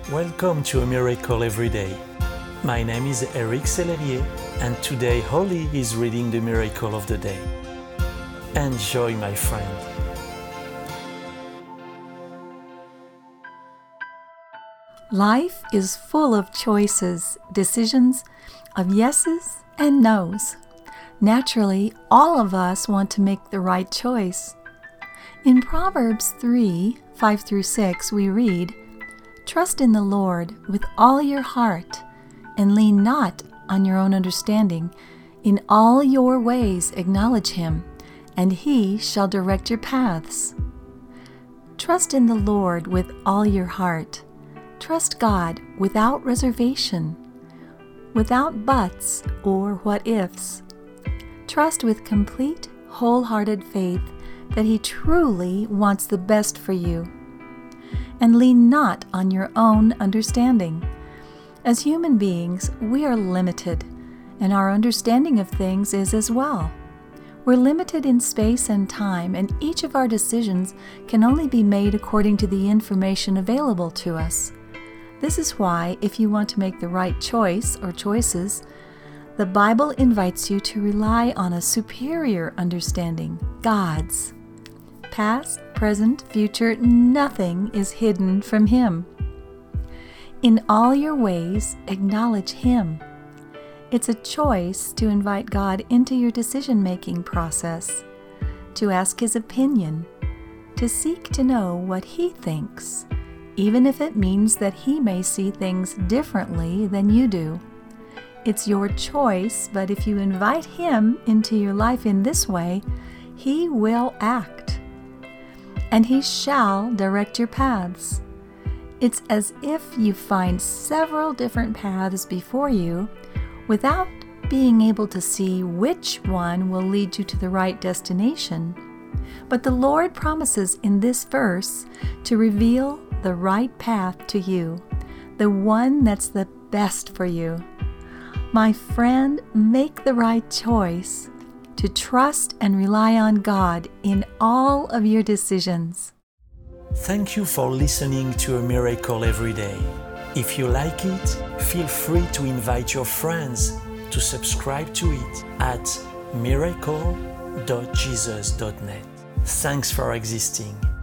Welcome to A Miracle Every Day. My name is Eric Sellerier, and today Holly is reading the Miracle of the Day. Enjoy, my friend. Life is full of choices, decisions, of yeses and nos. Naturally, all of us want to make the right choice. In Proverbs 3:5-6, we read, "Trust in the Lord with all your heart, and lean not on your own understanding. In all your ways acknowledge Him, and He shall direct your paths." Trust in the Lord with all your heart. Trust God without reservation, without buts or what-ifs. Trust with complete, wholehearted faith that He truly wants the best for you. And lean not on your own understanding. As human beings, we are limited, and our understanding of things is as well. We're limited in space and time, and each of our decisions can only be made according to the information available to us. This is why, if you want to make the right choice or choices, the Bible invites you to rely on a superior understanding, God's. Past, present, future, nothing is hidden from Him. In all your ways, acknowledge Him. It's a choice to invite God into your decision-making process, to ask His opinion, to seek to know what He thinks, even if it means that He may see things differently than you do. It's your choice, but if you invite Him into your life in this way, He will act, and He shall direct your paths. It's as if you find several different paths before you without being able to see which one will lead you to the right destination. But the Lord promises in this verse to reveal the right path to you, the one that's the best for you. My friend, make the right choice to trust and rely on God in all of your decisions. Thank you for listening to A Miracle Every Day. If you like it, feel free to invite your friends to subscribe to it at miracle.jesus.net. Thanks for existing.